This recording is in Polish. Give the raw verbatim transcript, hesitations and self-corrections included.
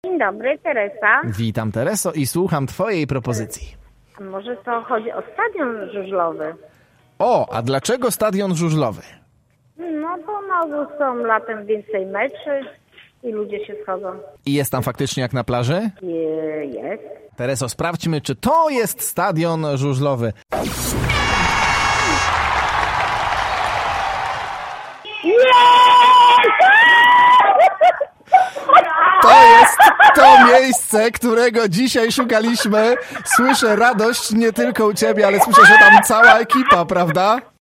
Dzień dobry, Teresa. Witam, Tereso, i słucham twojej propozycji. A może to chodzi o stadion żużlowy? O, a dlaczego stadion żużlowy? No bo znowu są latem więcej meczy i ludzie się schodzą. I jest tam faktycznie jak na plaży? Je- Jest. Tereso, sprawdźmy, czy to jest stadion żużlowy. To jest to miejsce, którego dzisiaj szukaliśmy. Słyszę radość nie tylko u ciebie, ale słyszę, że tam cała ekipa, prawda?